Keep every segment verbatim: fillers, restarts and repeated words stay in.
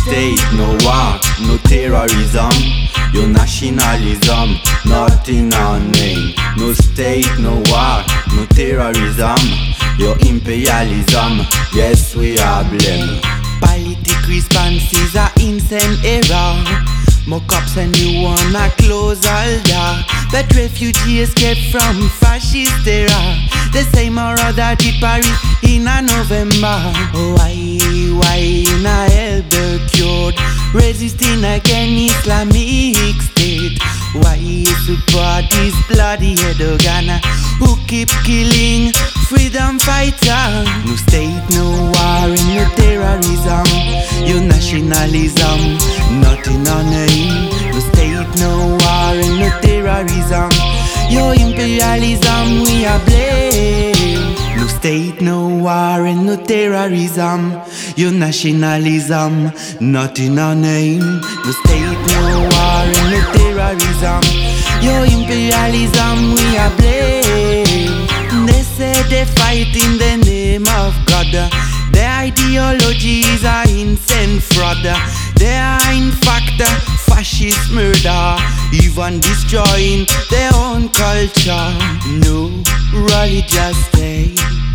state, no war, no terrorism. Your nationalism, not in our name. No state, no war, no terrorism. Your imperialism, yes we are blame. Politic responses are insane error. More cops and you wanna close all door. But refugees escape from fascist era. The same horror that did Paris in a November. Why, why in a Elbercure resisting against Islamic State? Why support this bloody Erdogan who keep killing freedom fighters? No state, no war, and no terrorism. Your nationalism, not in our name. No state, no war, and no terrorism. Your imperialism, we are blame. No state, no war, and no terrorism. Your nationalism, not in our name. No state, no war, and no terrorism. Your imperialism, we are blame. They say they fight in the name of God. Their ideologies are insane fraud. They are in fact fascist murder, even destroying their own culture. No religious state,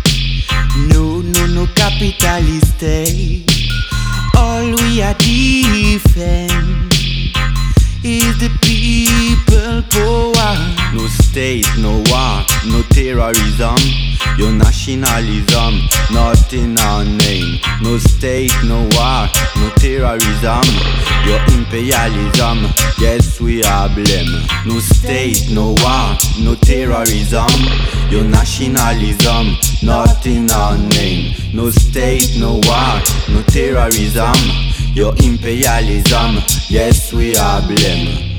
no, no, no capitalist state. All we are defend is the people power. No state, no war, no terrorism. Your nationalism, not in our name. No state, no war, no terrorism. Your imperialism, yes we are blame. No state, no war, no terrorism. Your nationalism, not in our name. No state, no war, no terrorism. Your imperialism, yes we are blame.